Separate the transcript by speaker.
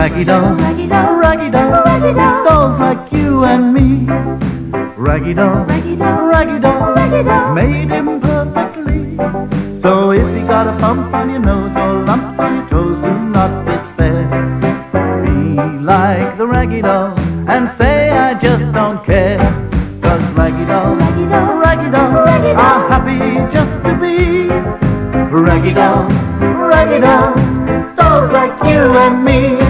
Speaker 1: Raggy doll,
Speaker 2: Raggy doll,
Speaker 1: raggy doll,
Speaker 2: raggy doll,
Speaker 1: dolls like you and me. Raggy doll,
Speaker 2: raggy doll,
Speaker 1: raggy doll,
Speaker 2: raggy doll,
Speaker 1: made him perfectly. So if you got a bump on your nose or lumps on your toes, do not despair. Be like the raggy doll and say I just don't care. 'Cause raggy doll,
Speaker 2: raggy doll,
Speaker 1: raggy doll,
Speaker 2: raggy doll,
Speaker 1: are happy just to be. Raggy doll, dolls like you and me.